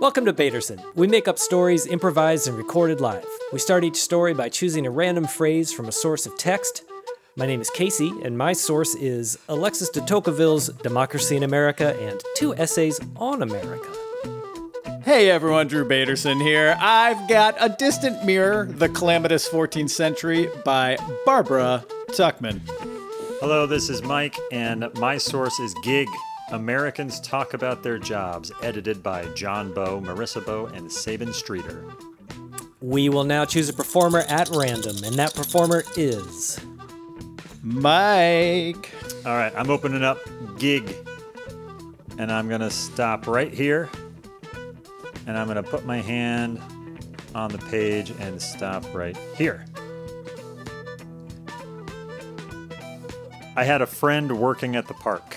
Welcome to Baderson. We make up stories improvised and recorded live. We start each story by choosing a random phrase from a source of text. My name is Casey, and my source is Alexis de Tocqueville's Democracy in America and 2 essays on America. Hey everyone, Drew Baderson here. I've got A Distant Mirror, The Calamitous 14th Century by Barbara Tuchman. Hello, this is Mike, and my source is Gig, Americans Talk About Their Jobs, edited by John Bowe, Marissa Bowe, and Sabin Streeter. We will now choose a performer at random, and that performer is... Mike. All right, I'm opening up Gig, and I'm going to stop right here, and I'm going to put my hand on the page and stop right here. I had a friend working at the park.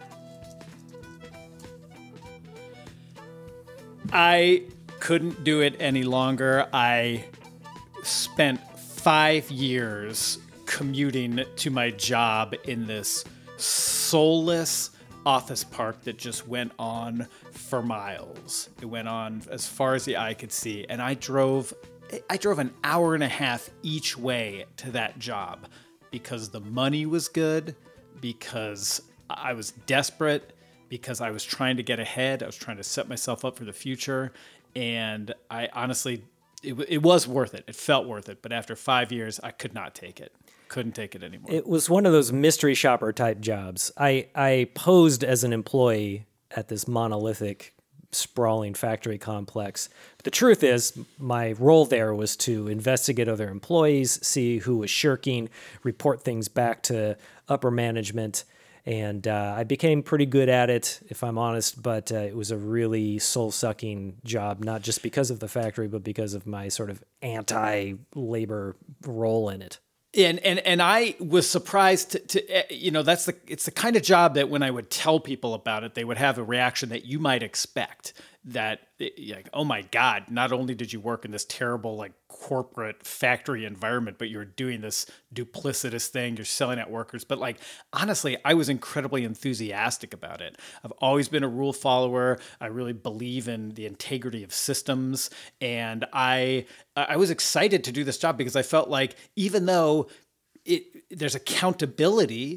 I couldn't do it any longer. I spent 5 years commuting to my job in this soulless office park that just went on for miles. It went on as far as the eye could see. And I drove an hour and a half each way to that job because the money was good, because I was desperate, because I was trying to get ahead. I was trying to set myself up for the future. And I honestly, it was worth it. It felt worth it. But after 5 years, I could not take it. Couldn't take it anymore. It was one of those mystery shopper type jobs. I posed as an employee at this monolithic, sprawling factory complex. But the truth is, my role there was to investigate other employees, see who was shirking, report things back to upper management. And I became pretty good at it, if I'm honest, but it was a really soul-sucking job, not just because of the factory, but because of my sort of anti-labor role in it. And I was surprised to it's the kind of job that when I would tell people about it, they would have a reaction that you might expect. That, like, oh my God, not only did you work in this terrible, like, corporate factory environment, but you're doing this duplicitous thing, you're selling at workers. But, like, honestly, I was incredibly enthusiastic about it. I've always been a rule follower. I really believe in the integrity of systems. And I was excited to do this job because I felt like even though there's accountability.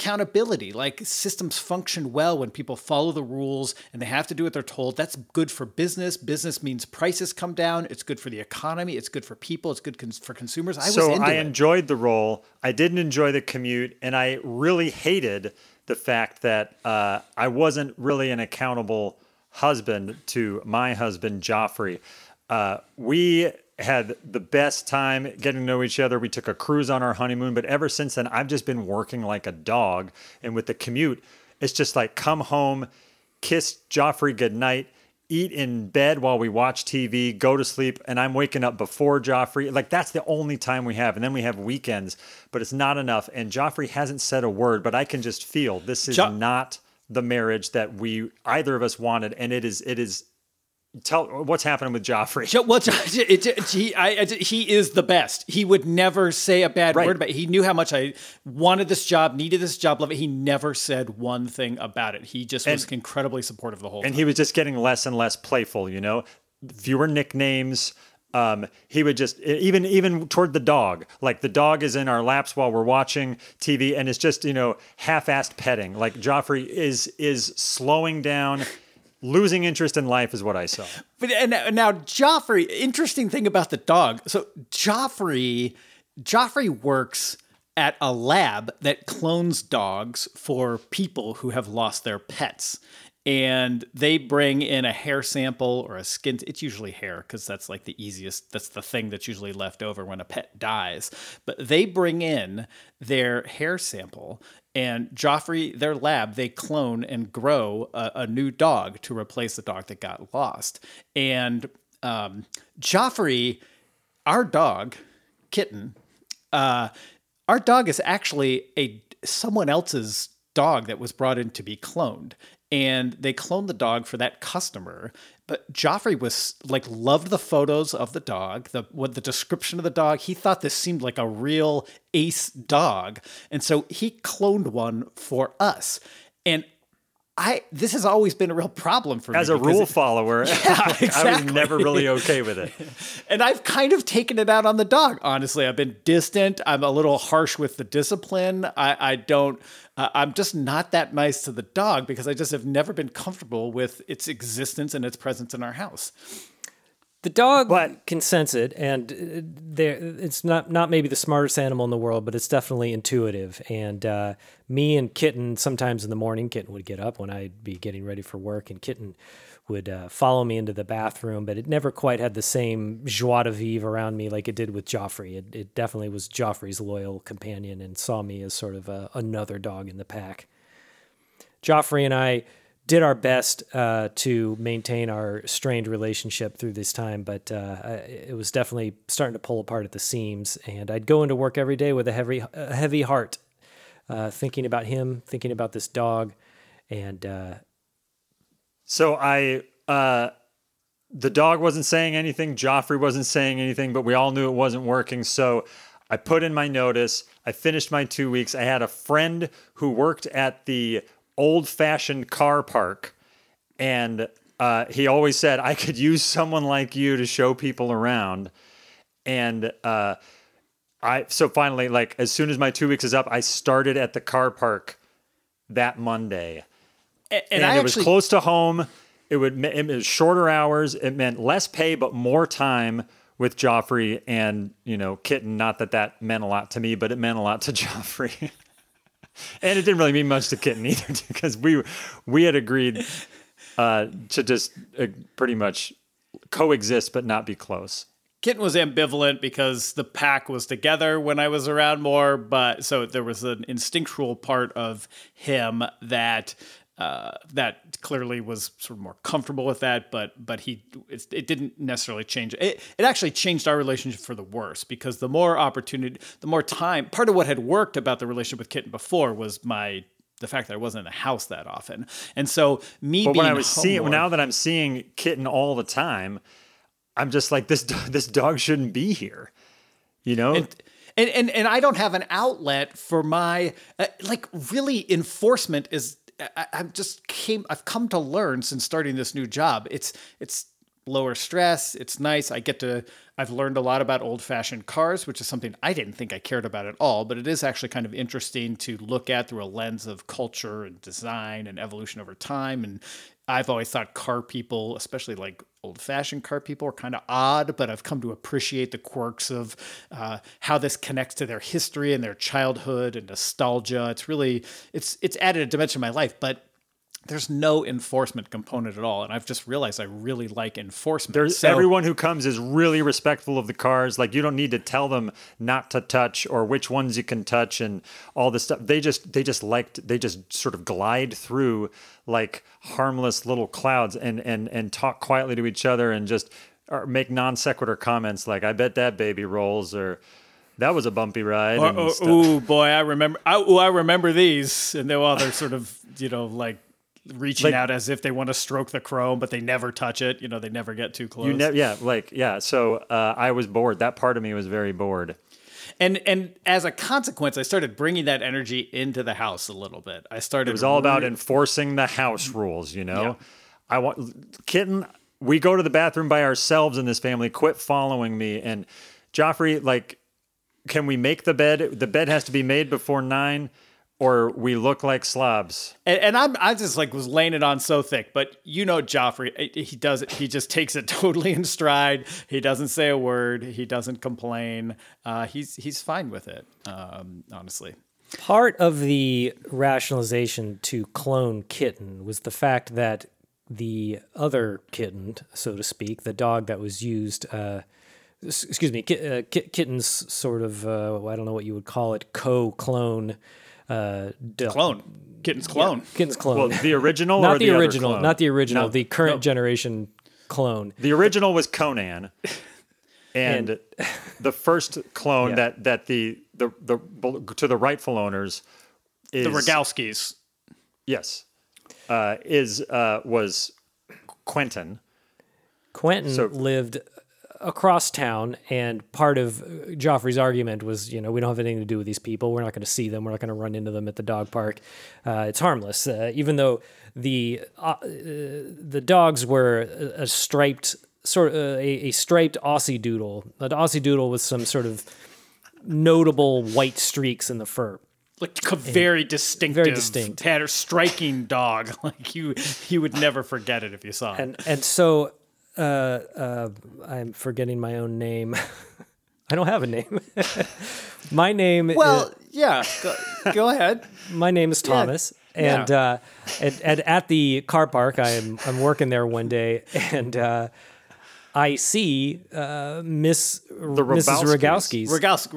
Like, systems function well when people follow the rules and they have to do what they're told. That's good for business. Business means prices come down. It's good for the economy. It's good for people. It's good for consumers. I enjoyed the role. I didn't enjoy the commute, and I really hated the fact that I wasn't really an accountable husband to my husband, Joffrey. We had the best time getting to know each other. We took a cruise on our honeymoon, but ever since then, I've just been working like a dog. And with the commute, it's just like come home, kiss Joffrey goodnight, eat in bed while we watch TV, go to sleep, and I'm waking up before Joffrey. Like, that's the only time we have. And then we have weekends, but it's not enough. And Joffrey hasn't said a word, but I can just feel this is not the marriage that either of us wanted. And it is. Tell what's happening with Joffrey. He is the best. He would never say a bad word about it. He knew how much I wanted this job, needed this job, loved it. He never said one thing about it. He just was incredibly supportive the whole time. And he was just getting less and less playful, fewer nicknames. He would just, even toward the dog, like the dog is in our laps while we're watching TV, and it's just, half-assed petting. Like Joffrey is slowing down. Losing interest in life is what I saw. But now Joffrey, interesting thing about the dog. So Joffrey works at a lab that clones dogs for people who have lost their pets. And they bring in a hair sample or a skin. It's usually hair because that's like the easiest. That's the thing that's usually left over when a pet dies. But they bring in their hair sample, and Joffrey, their lab, they clone and grow a new dog to replace the dog that got lost. And Joffrey, our dog, Kitten, our dog is actually someone else's dog that was brought in to be cloned. And they cloned the dog for that customer. But Joffrey was loved the photos of the dog, the description of the dog. He thought this seemed like a real ace dog. And so he cloned one for us. And this has always been a real problem for me. As a rule follower, exactly. I was never really okay with it. And I've kind of taken it out on the dog, honestly. I've been distant. I'm a little harsh with the discipline. I'm just not that nice to the dog because I just have never been comfortable with its existence and its presence in our house. The dog can sense it, and it's not maybe the smartest animal in the world, but it's definitely intuitive. And me and Kitten, sometimes in the morning, Kitten would get up when I'd be getting ready for work, and Kitten would follow me into the bathroom, but it never quite had the same joie de vivre around me like it did with Joffrey. It definitely was Joffrey's loyal companion and saw me as sort of another dog in the pack. Joffrey and I did our best to maintain our strained relationship through this time, but it was definitely starting to pull apart at the seams. And I'd go into work every day with a heavy heart, thinking about him, thinking about this dog, and so the dog wasn't saying anything, Joffrey wasn't saying anything, but we all knew it wasn't working. So I put in my notice. I finished my 2 weeks. I had a friend who worked at the old-fashioned car park, and he always said, I could use someone like you to show people around. And so finally, like, as soon as my 2 weeks is up, I started at the car park that Monday. And it was close to home. It was shorter hours. It meant less pay, but more time with Joffrey and, Kitten. Not that meant a lot to me, but it meant a lot to Joffrey. And it didn't really mean much to Kitten either, because we had agreed to just pretty much coexist but not be close. Kitten was ambivalent because the pack was together when I was around more, but so there was an instinctual part of him that clearly was sort of more comfortable with that, but it didn't necessarily change. It actually changed our relationship for the worse, because the more opportunity, the more time. Part of what had worked about the relationship with Kitten before was the fact that I wasn't in the house that often, and so But when I was now that I'm seeing Kitten all the time, I'm just like, this dog shouldn't be here, And I don't have an outlet for my really enforcement is. I've come to learn since starting this new job. It's lower stress. It's nice. I've learned a lot about old-fashioned cars, which is something I didn't think I cared about at all, but it is actually kind of interesting to look at through a lens of culture and design and evolution over time. And I've always thought car people, especially like old-fashioned car people, are kind of odd, but I've come to appreciate the quirks of how this connects to their history and their childhood and nostalgia. It's added a dimension to my life, but there's no enforcement component at all. And I've just realized I really like enforcement. Everyone who comes is really respectful of the cars. Like, you don't need to tell them not to touch or which ones you can touch and all this stuff. They just sort of glide through like harmless little clouds and talk quietly to each other and just make non sequitur comments like, I bet that baby rolls, or that was a bumpy ride. Oh boy, I remember these. And they're sort of, reaching out as if they want to stroke the chrome, but they never touch it. They never get too close. So I was bored. That part of me was very bored. And as a consequence, I started bringing that energy into the house a little bit. It was all about enforcing the house rules, Yeah. I want Kitten. We go to the bathroom by ourselves in this family. Quit following me. And Joffrey, can we make the bed? The bed has to be made before 9. Or we look like slobs. And I just was laying it on so thick, but Joffrey, he does it. He just takes it totally in stride. He doesn't say a word. He doesn't complain. He's fine with it. Honestly. Part of the rationalization to clone Kitten was the fact that the other kitten, so to speak, the dog that was used, Kitten's sort of, I don't know what you would call it, co-clone. Kitten's clone. Yeah, Kitten's clone. Well, the original not or the original, other clone? Not the original, the current generation clone. The original was Conan. And the first clone that the to the rightful owners is the Rogalskis. Yes. Was Quentin. Quentin lived across town, and part of Joffrey's argument was, we don't have anything to do with these people. We're not going to see them. We're not going to run into them at the dog park. It's harmless, even though the dogs were a striped a striped Aussie Doodle, an Aussie Doodle with some sort of notable white streaks in the fur. Like a very distinctive, very distinct, striking dog. Like you would never forget it if you saw it. And so I'm forgetting my own name. I don't have a name. My name. Well, yeah. Go ahead. My name is Thomas, and at the car park, I'm working there one day, and I see Mrs. Rogowski's.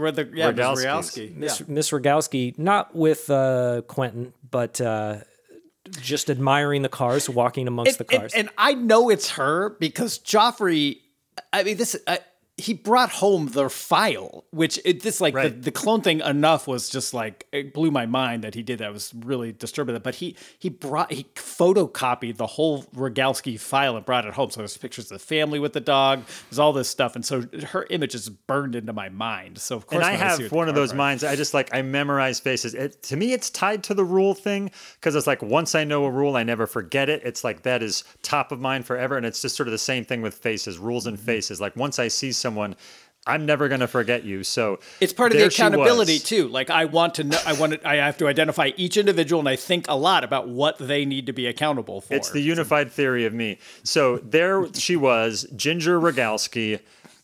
Miss Rogowski, not with Quentin, but just admiring the cars, walking amongst the cars. And I know it's her because Joffrey, I mean, he brought home their file, which the clone thing enough was just like, it blew my mind that he did that. It was really disturbing. But he photocopied the whole Rogowski file and brought it home. So there's pictures of the family with the dog. There's all this stuff. And so her image is burned into my mind. So of course, and I have one of those minds. I memorize faces. To me, it's tied to the rule thing because it's like once I know a rule, I never forget it. It's like that is top of mind forever. And it's just sort of the same thing with faces, rules and faces. Like once I see someone, I'm never going to forget you. So it's part of the accountability too. Like I want to know, I have to identify each individual, and I think a lot about what they need to be accountable for. It's the unified theory of me. So there she was, Ginger Rogowski,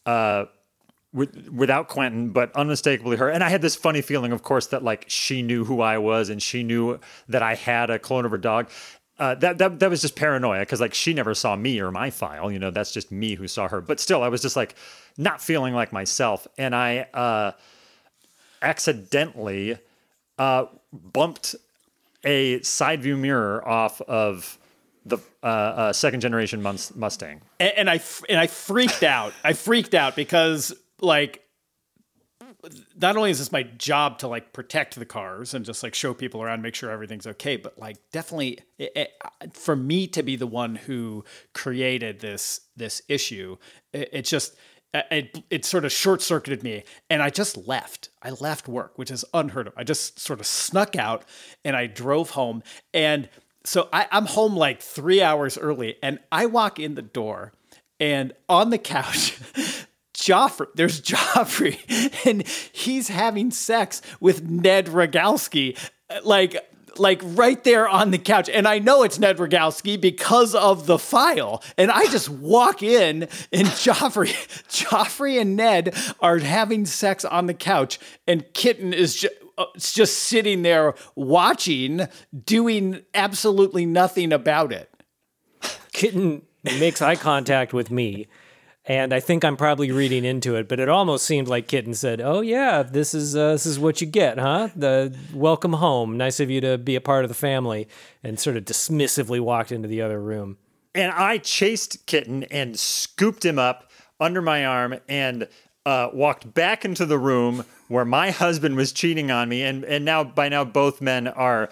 without Quentin, but unmistakably her. And I had this funny feeling, of course, that like she knew who I was and she knew that I had a clone of her dog. That was just paranoia because like she never saw me or my file, that's just me who saw her. But still, I was just like not feeling like myself, and I accidentally bumped a side view mirror off of the second generation Mustang, and I freaked out. I freaked out because like. Not only is this my job to like protect the cars and just like show people around, make sure everything's okay, but like definitely for me to be the one who created this issue, it sort of short circuited me, and I just left. I left work, which is unheard of. I just sort of snuck out and I drove home, and so I'm home like 3 hours early, and I walk in the door, and on the couch. There's Joffrey, and he's having sex with Ned Rogowski, like right there on the couch. And I know it's Ned Rogowski because of the file. And I just walk in, and Joffrey and Ned are having sex on the couch, and Kitten is just sitting there watching, doing absolutely nothing about it. Kitten makes eye contact with me. And I think I'm probably reading into it, but it almost seemed like Kitten said, "Oh yeah, this is what you get, huh? The welcome home. Nice of you to be a part of the family," and sort of dismissively walked into the other room. And I chased Kitten and scooped him up under my arm and walked back into the room where my husband was cheating on me, and now both men are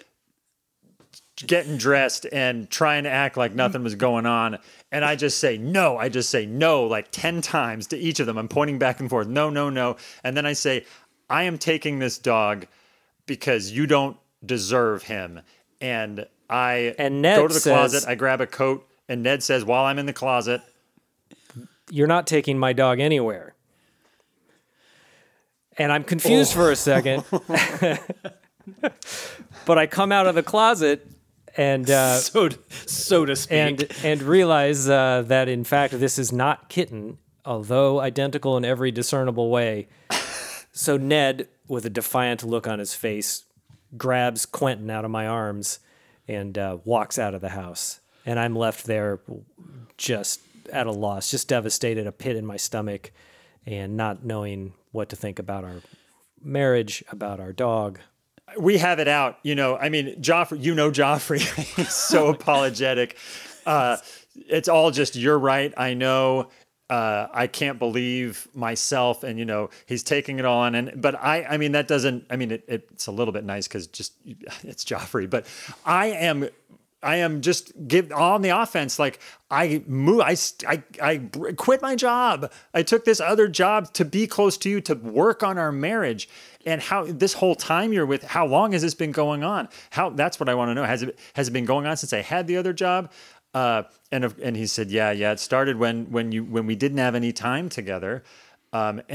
getting dressed and trying to act like nothing was going on. And I just say no like 10 times to each of them. I'm pointing back and forth. No, no, no. And then I say, I am taking this dog because you don't deserve him. And Ned go to the closet. I grab a coat. And Ned says, while I'm in the closet, "You're not taking my dog anywhere." And I'm confused for a second. But I come out of the closet and so to speak, and realize that in fact this is not Kitten, although identical in every discernible way. So Ned, with a defiant look on his face, grabs Quentin out of my arms and walks out of the house, and I'm left there just at a loss, just devastated, a pit in my stomach, and not knowing what to think about our marriage, about our dog. We have it out, I mean, Joffrey, he's so apologetic. It's all just, you're right. I know, I can't believe myself. And, he's taking it on. But I mean, that doesn't, I mean, it's a little bit nice because it's Joffrey, but I am I am just on the offense. Like I quit my job. I took this other job to be close to you, to work on our marriage. And how this whole time you're with, how long has this been going on? That's what I want to know. Has it been going on since I had the other job? And he said, yeah, it started when we didn't have any time together. But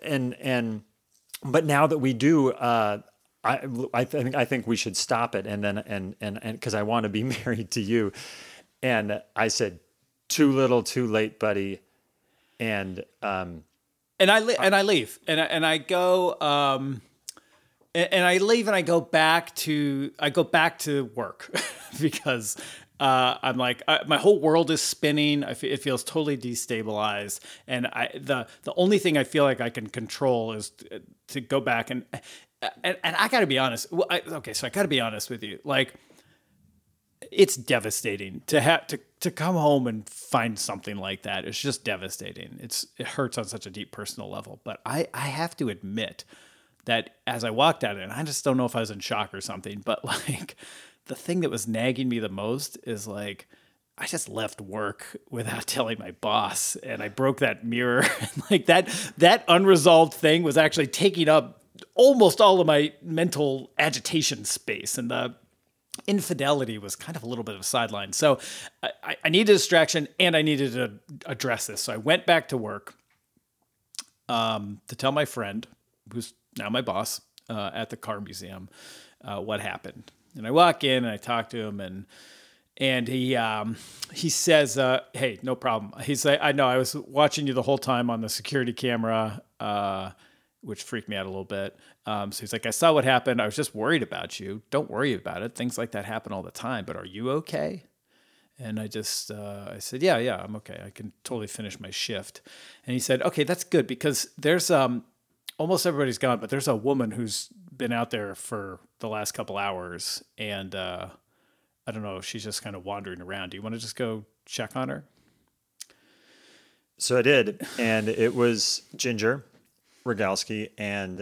now that we do, I think we should stop it. And because I want to be married to you. And I said, too little, too late, buddy. And I leave and I go and I leave and I go back to work because I'm like my whole world is spinning. It feels totally destabilized, and the only thing I feel like I can control is to go back and I got to be honest. So I got to be honest with you, like. It's devastating to have to come home and find something like that. It's just devastating. It hurts on such a deep personal level. But I have to admit that as I walked out, and I just don't know if I was in shock or something, but like the thing that was nagging me the most is like I just left work without telling my boss, and I broke that mirror. Like that unresolved thing was actually taking up almost all of my mental agitation space, and the infidelity was kind of a little bit of a sideline. So I needed a distraction and I needed to address this. So I went back to work to tell my friend, who's now my boss at the car museum, what happened. And I walk in and I talk to him and he says, hey, no problem. He's like, I know I was watching you the whole time on the security camera, which freaked me out a little bit. So he's like, I saw what happened. I was just worried about you. Don't worry about it. Things like that happen all the time, but are you okay? And I just, I said, yeah, I'm okay. I can totally finish my shift. And he said, okay, that's good because there's, almost everybody's gone, but there's a woman who's been out there for the last couple hours. And, I don't know, she's just kind of wandering around. Do you want to just go check on her? So I did. And it was Ginger Rogalski, and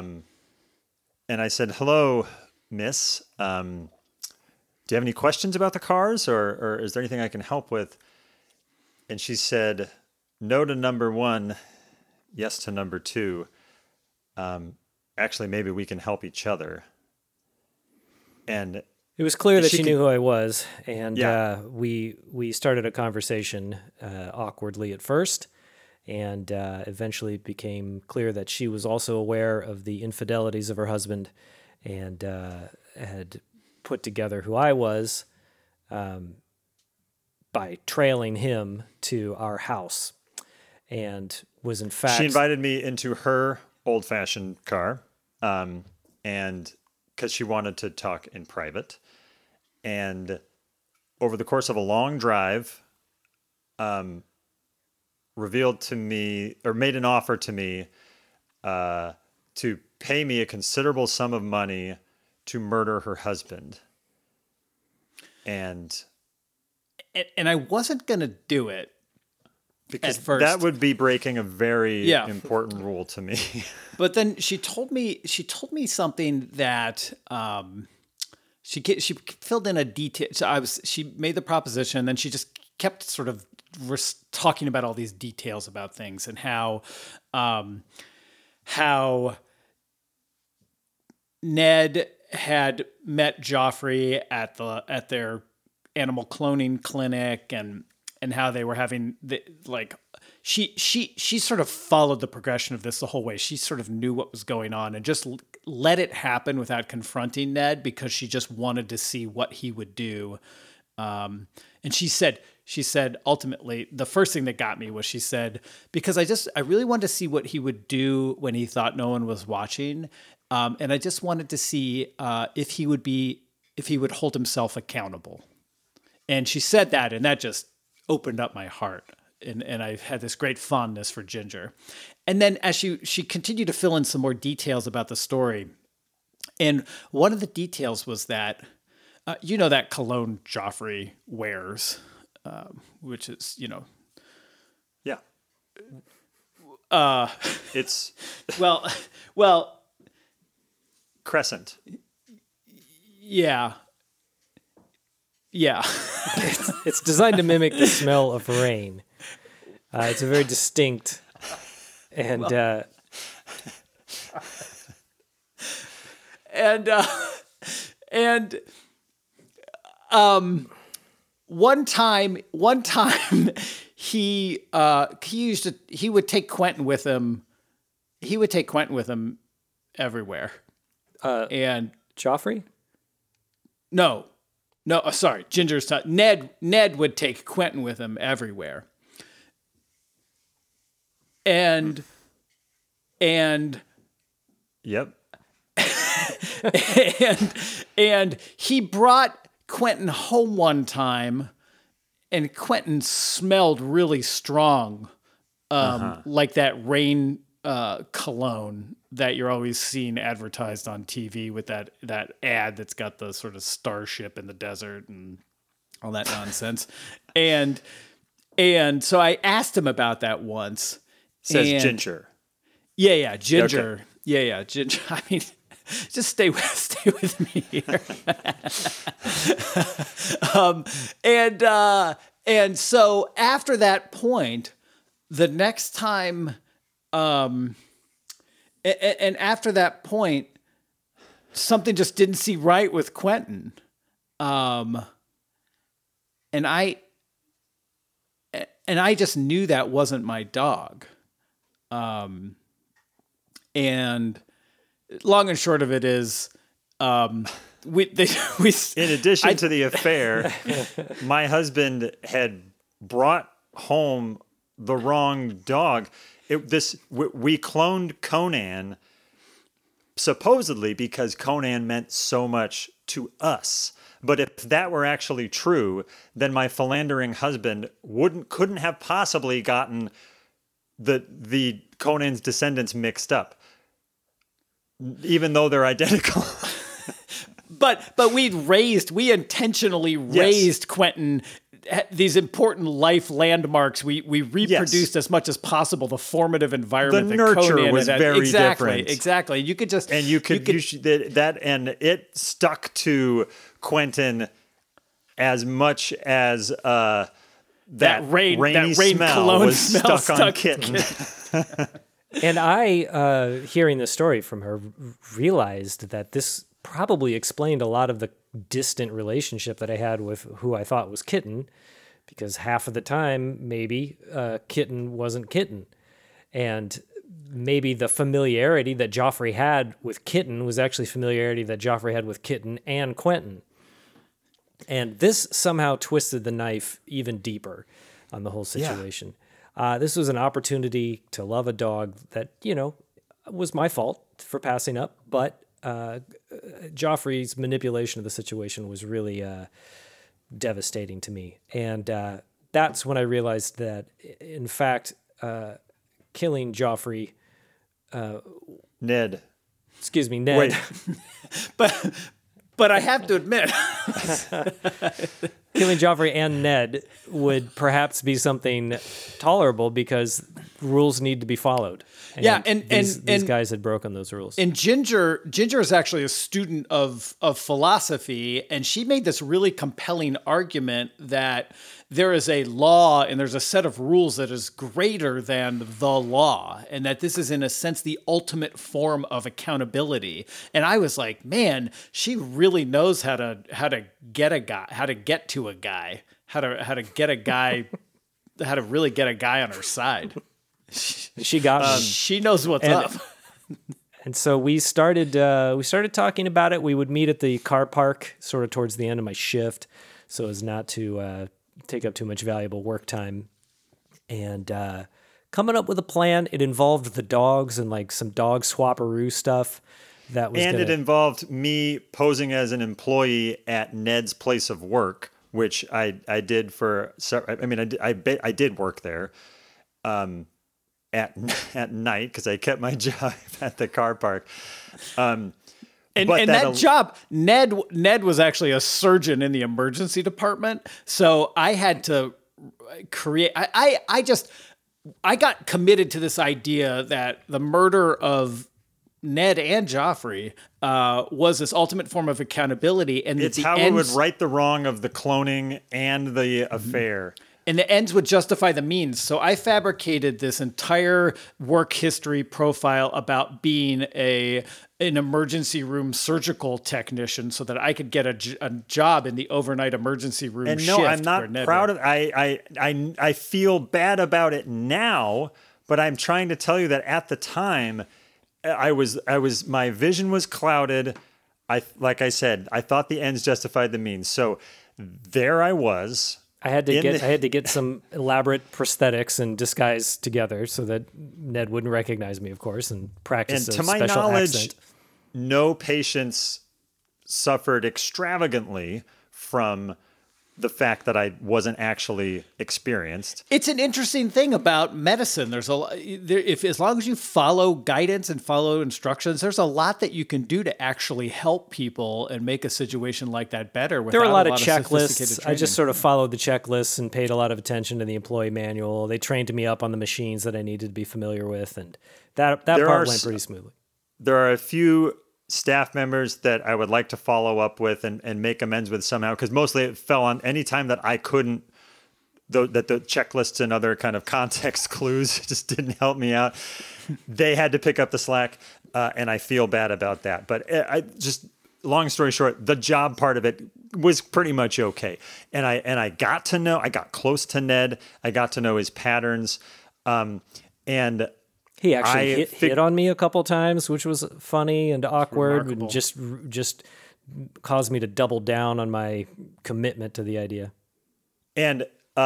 I said, hello, miss. Do you have any questions about the cars, or is there anything I can help with? And she said, no to number one, yes to number two. Actually, maybe we can help each other. And it was clear that she knew who I was, and we started a conversation awkwardly at first. And eventually it became clear that she was also aware of the infidelities of her husband and had put together who I was by trailing him to our house, and was in fact... She invited me into her old-fashioned car, and because she wanted to talk in private. And over the course of a long drive... revealed to me, or made an offer to me, to pay me a considerable sum of money to murder her husband. And I wasn't going to do it because at first. That would be breaking a very important rule to me. But then she told me something that she filled in a detail. So she made the proposition, and then she just kept sort of talking about all these details about things and how Ned had met Joffrey at their animal cloning clinic and how they were having she sort of followed the progression of this the whole way. She sort of knew what was going on and just let it happen without confronting Ned because she just wanted to see what he would do. And she said, ultimately, the first thing that got me was she said, because I really wanted to see what he would do when he thought no one was watching. And I just wanted to see if he would hold himself accountable. And she said that, and that just opened up my heart. And I've had this great fondness for Ginger. And then as she continued to fill in some more details about the story. And one of the details was that, that cologne Joffrey wears, which is, Yeah. It's well, Crescent. Yeah. Yeah. It's designed to mimic the smell of rain. It's a very distinct and one time he would take Quentin with him. He would take Quentin with him everywhere. And Joffrey? no, sorry, Ginger's son. Ned would take Quentin with him everywhere. And Yep. and he brought Quentin home one time, and Quentin smelled really strong, like that rain cologne that you're always seeing advertised on TV with that ad that's got the sort of starship in the desert and all that nonsense. and so I asked him about that once. Says Ginger. Yeah, Ginger. Okay. Yeah, Ginger. I mean, just stay with me here. And so after that point, the next time, and after that point, something just didn't seem right with Quentin. And I just knew that wasn't my dog. And long and short of it is, in addition to the affair, my husband had brought home the wrong dog. We cloned Conan supposedly because Conan meant so much to us. But if that were actually true, then my philandering husband couldn't have possibly gotten the Conan's descendants mixed up, even though they're identical. But we intentionally raised Quentin these important life landmarks. We reproduced as much as possible the formative environment. The nurture Conan was very different. Exactly. You could just and and it stuck to Quentin as much as that rainy smell cologne was stuck on Kitten. And I, hearing the story from her, realized that this probably explained a lot of the distant relationship that I had with who I thought was Kitten, because half of the time, maybe, Kitten wasn't Kitten. And maybe the familiarity that Joffrey had with Kitten was actually familiarity that Joffrey had with Kitten and Quentin. And this somehow twisted the knife even deeper on the whole situation. Yeah. This was an opportunity to love a dog that, was my fault for passing up, but Joffrey's manipulation of the situation was really devastating to me. And that's when I realized that, in fact, killing Joffrey... Ned. Excuse me, Ned. Wait. But I have to admit... Killing Joffrey and Ned would perhaps be something tolerable because rules need to be followed. And these guys had broken those rules. And Ginger is actually a student of philosophy, and she made this really compelling argument that there is a law and there's a set of rules that is greater than the law, and that this is in a sense the ultimate form of accountability. And I was like, man, she really knows how to get a guy, how to get to a guy, how to get a guy, how to really get a guy on her side. She got me. She knows what's up. And so we started talking about it. We would meet at the car park sort of towards the end of my shift so as not to take up too much valuable work time. And coming up with a plan, it involved the dogs and like some dog swapperoo stuff. It involved me posing as an employee at Ned's place of work, which I did for. I did work there. At night because I kept my job at the car park. And that job, Ned was actually a surgeon in the emergency department. So I had to create, I got committed to this idea that the murder of Ned and Joffrey was this ultimate form of accountability, and It's how it would right the wrong of the cloning and the affair. And the ends would justify the means. So I fabricated this entire work history profile about being an emergency room surgical technician so that I could get a job in the overnight emergency room And shift. no, I'm not proud of I feel bad about it now, but I'm trying to tell you that at the time my vision was clouded. Like I said, I thought the ends justified the means. So there I was. I had to get some elaborate prosthetics and disguise together so that Ned wouldn't recognize me, of course, and practice And a to my special knowledge, accent. no patients suffered extravagantly from the fact that I wasn't actually experienced. It's an interesting thing about medicine. There's as long as you follow guidance and follow instructions, there's a lot that you can do to actually help people and make a situation like that better. There were a lot of sophisticated checklists. I training. just sort of followed the checklists and paid a lot of attention to the employee manual. They trained me up on the machines that I needed to be familiar with, and that part went pretty smoothly. There are a few staff members that I would like to follow up with and make amends with somehow, because mostly it fell on any time that I couldn't, that the checklists and other kind of context clues just didn't help me out. They had to pick up the slack, and I feel bad about that. But I just, long story short, the job part of it was pretty much okay. And I got close to Ned. I got to know his patterns. And he actually hit on me a couple times, which was funny and awkward, and just caused me to double down on my commitment to the idea. And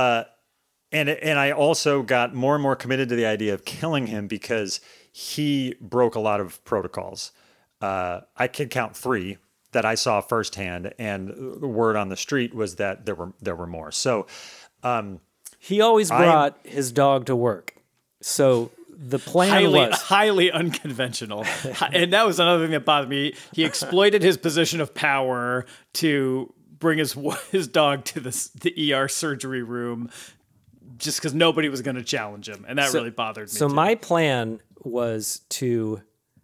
I also got more and more committed to the idea of killing him because he broke a lot of protocols. I could count 3 that I saw firsthand, and the word on the street was that there were more. So he always brought his dog to work. So the plan was highly unconventional. And that was another thing that bothered me. He exploited his position of power to bring his dog to the ER surgery room just because nobody was going to challenge him. And that really bothered me. So too. my plan was to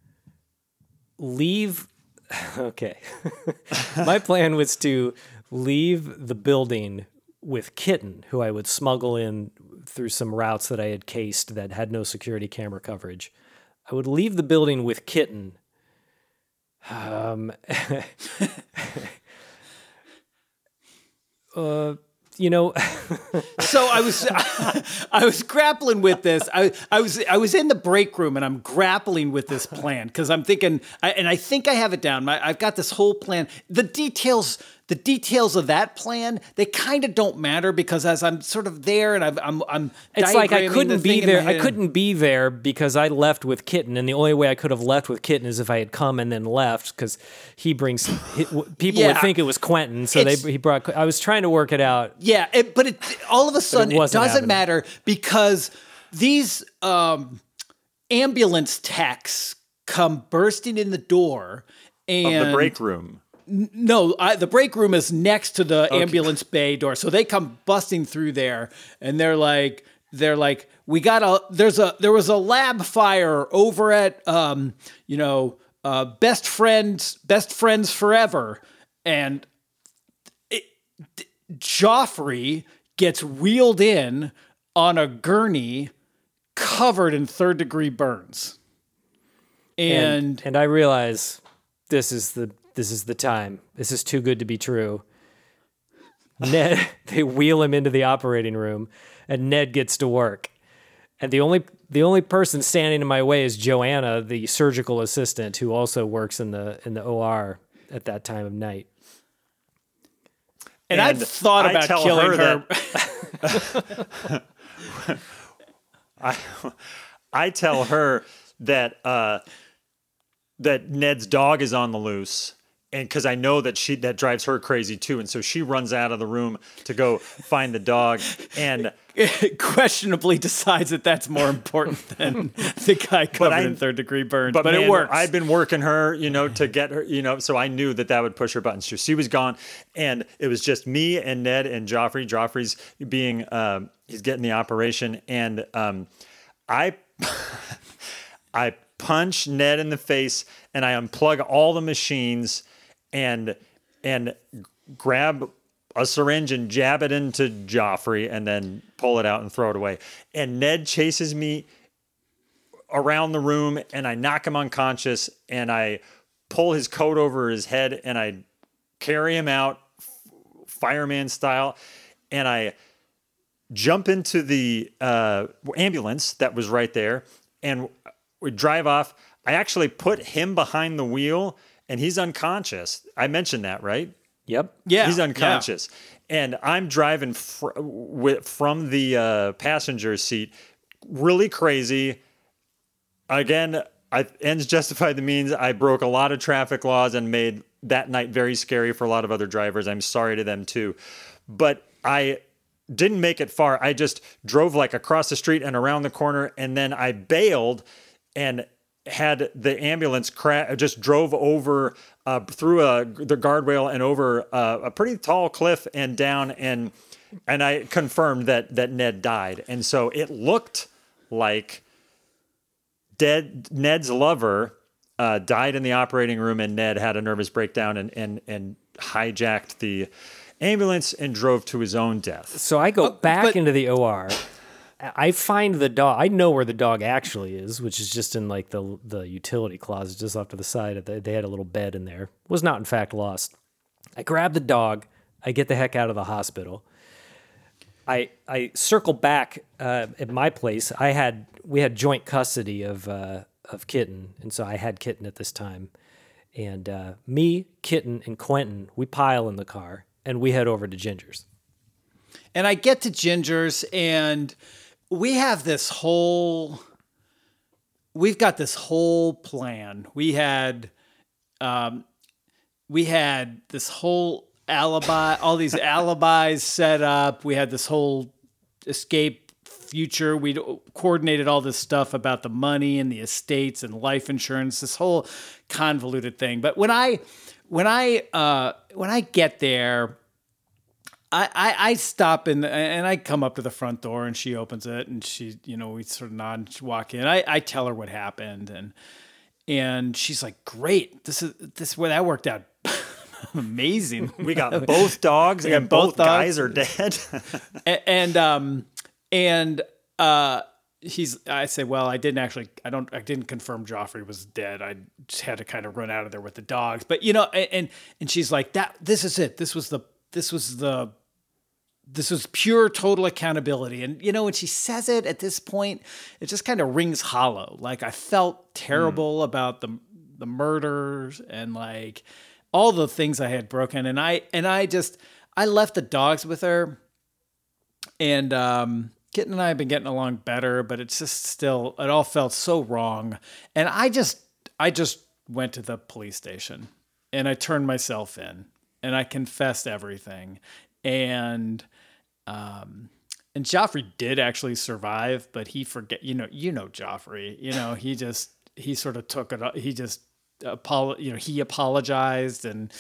leave. Okay. My plan was to leave the building with Kitten, who I would smuggle in through some routes that I had cased that had no security camera coverage. I would leave the building with Kitten. So I was grappling with this. I was in the break room and I'm grappling with this plan because I'm thinking, I think I have it down. I've got this whole plan. The details of that plan, they kind of don't matter because as I'm sort of there and I'm it's like I diagramming couldn't the be thing in there. my I head. couldn't be there because I left with Kitten, and the only way I could have left with Kitten is if I had come and then left because people would think it was Quentin, so he brought. I was trying to work it out. Yeah, but all of a sudden it wasn't doesn't happening. matter because these ambulance techs come bursting in the door and of the break room. No, the break room is next to the ambulance bay door. So they come busting through there and they're like, there was a lab fire over at, Best Friends Forever. And Joffrey gets wheeled in on a gurney covered in 3rd-degree burns. And I realize this is the time. This is too good to be true. Ned, they wheel him into the operating room, and Ned gets to work. And the only person standing in my way is Joanna, the surgical assistant, who also works in the OR at that time of night. And I've thought about killing her. I tell her that that Ned's dog is on the loose, and because I know that that drives her crazy too, and so she runs out of the room to go find the dog, and questionably decides that that's more important than the guy covered in 3rd-degree burns. But man, it works. I've been working her, to get her, so I knew that would push her buttons. So she was gone, and it was just me and Ned and Joffrey. Joffrey's being, he's getting the operation, and I punch Ned in the face and I unplug all the machines and grab a syringe and jab it into Joffrey and then pull it out and throw it away. And Ned chases me around the room and I knock him unconscious and I pull his coat over his head and I carry him out fireman style and I jump into the ambulance that was right there and we drive off. I actually put him behind the wheel and he's unconscious. I mentioned that, right? Yep. Yeah. He's unconscious. Yeah. And I'm driving from the passenger seat, really crazy. Again, ends justify the means. I broke a lot of traffic laws and made that night very scary for a lot of other drivers. I'm sorry to them too. But I didn't make it far. I just drove like across the street and around the corner, and then I bailed and had the ambulance just drove over through the guardrail and over a pretty tall cliff and down, and I confirmed that Ned died. And so it looked like Ned's lover died in the operating room, and Ned had a nervous breakdown and hijacked the ambulance and drove to his own death. So I go back into the OR. I find the dog. I know where the dog actually is, which is just in like the utility closet just off to the side. They had a little bed in there. Was not in fact lost. I grab the dog. I get the heck out of the hospital. I circle back at my place. We had joint custody of Kitten, and so I had Kitten at this time. And me, Kitten, and Quentin, we pile in the car and we head over to Ginger's. And I get to Ginger's and we've got this whole plan. We had this whole alibi, all these alibis set up. We had this whole escape future. We coordinated all this stuff about the money and the estates and life insurance, this whole convoluted thing. But when I get there, I stop and I come up to the front door and she opens it and she, we sort of nod and she walk in. I tell her what happened and she's like, great. This is where that worked out. Amazing. We got both dogs and both guys are dead. I say, well, I didn't confirm Joffrey was dead. I just had to kind of run out of there with the dogs. But and she's like, this is it. This was pure total accountability. And when she says it at this point, it just kind of rings hollow. Like I felt terrible about the murders and like all the things I had broken. And I left the dogs with her, and Kitten and I have been getting along better, but it's just still, it all felt so wrong. And I just went to the police station and I turned myself in and I confessed everything. And Joffrey did actually survive, but he forget, Joffrey, he sort of took it, he just, he apologized and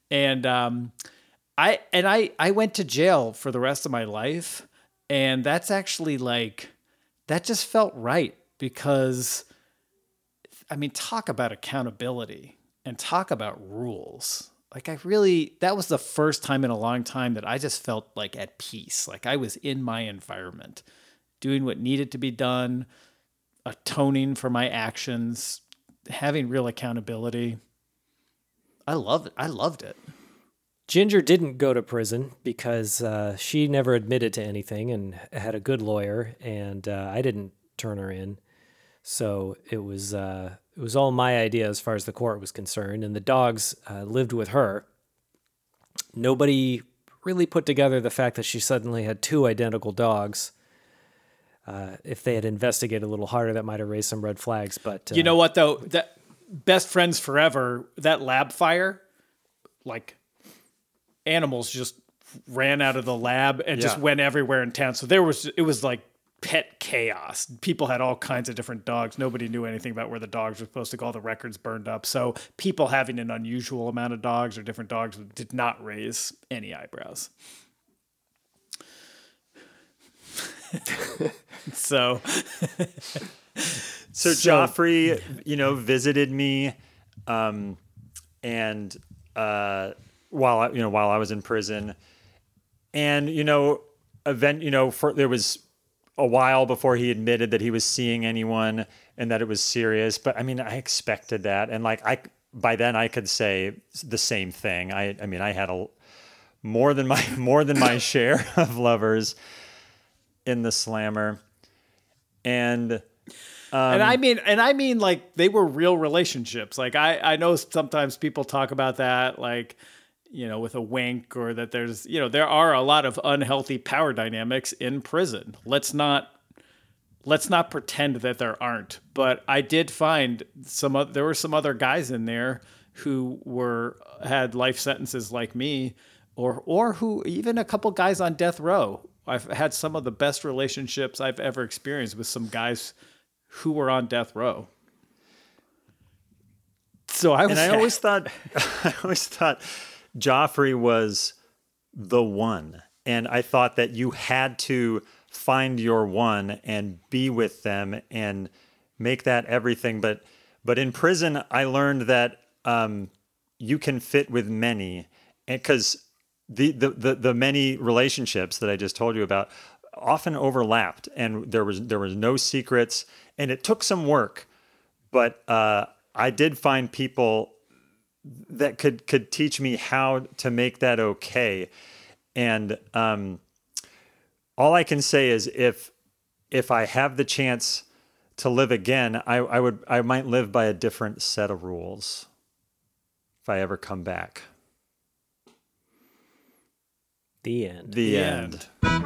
I went to jail for the rest of my life. And that's actually that just felt right because, talk about accountability and talk about rules. That was the first time in a long time that I just felt like at peace. Like I was in my environment, doing what needed to be done, atoning for my actions, having real accountability. I loved it. Ginger didn't go to prison because she never admitted to anything and had a good lawyer, and I didn't turn her in. So it was all my idea as far as the court was concerned, and the dogs lived with her. Nobody really put together the fact that she suddenly had two identical dogs. If they had investigated a little harder, that might have raised some red flags. But you know what, though? That best friends forever, that lab fire, animals just ran out of the lab and just went everywhere in town. So it was like pet chaos. People had all kinds of different dogs. Nobody knew anything about where the dogs were supposed to go. All the records burned up. So people having an unusual amount of dogs or different dogs did not raise any eyebrows. So So Joffrey, visited me, and while I was in prison, and there was a while before he admitted that he was seeing anyone and that it was serious. But I mean, I expected that, and by then I could say the same thing. I had more than my share of lovers in the slammer, and I mean, like, they were real relationships. Like, I know sometimes people talk about that, like, with a wink, or that there's, there are a lot of unhealthy power dynamics in prison. Let's not pretend that there aren't. But I did find there were some other guys in there who had life sentences like me, or who, even a couple guys on death row. I've had some of the best relationships I've ever experienced with some guys who were on death row. So I always thought Joffrey was the one, and I thought that you had to find your one and be with them and make that everything. But in prison, I learned that you can fit with many, and because the many relationships that I just told you about often overlapped, and there was no secrets, and it took some work, but I did find people that could teach me how to make that okay. And all I can say is if I have the chance to live again, I might live by a different set of rules if I ever come back. The end. The end.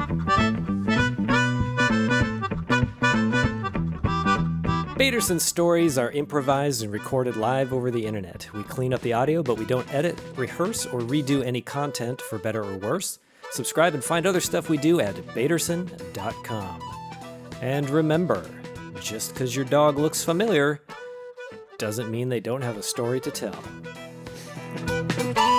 Baderson's stories are improvised and recorded live over the internet. We clean up the audio, but we don't edit, rehearse, or redo any content for better or worse. Subscribe and find other stuff we do at Baderson.com. And remember, just because your dog looks familiar doesn't mean they don't have a story to tell.